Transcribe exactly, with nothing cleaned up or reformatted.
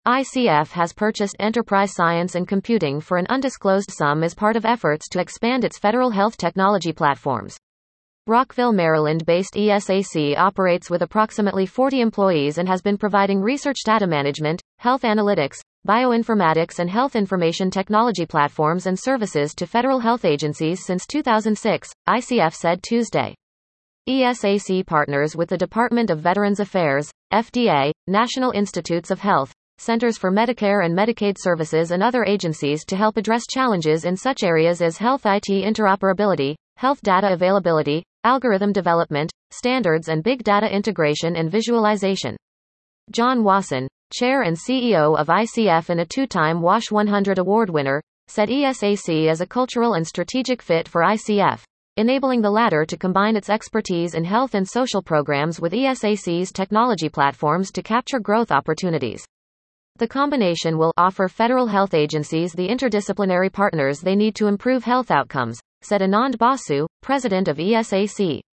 I C F has purchased Enterprise Science and Computing for an undisclosed sum as part of efforts to expand its federal health technology platforms. Rockville, Maryland-based E S A C operates with approximately forty employees and has been providing research data management, health analytics, bioinformatics and health information technology platforms and services to federal health agencies since two thousand six, I C F said Tuesday. E S A C partners with the Department of Veterans Affairs, F D A, National Institutes of Health, Centers for Medicare and Medicaid Services and other agencies to help address challenges in such areas as health I T interoperability, health data availability, algorithm development, standards and big data integration and visualization. John Wasson, Chair and C E O of I C F and a two-time W A S H one hundred award winner, said E S A C is a cultural and strategic fit for I C F, enabling the latter to combine its expertise in health and social programs with E S A C's technology platforms to capture growth opportunities. The combination will offer federal health agencies the interdisciplinary partners they need to improve health outcomes, said Anand Basu, president of E S A C.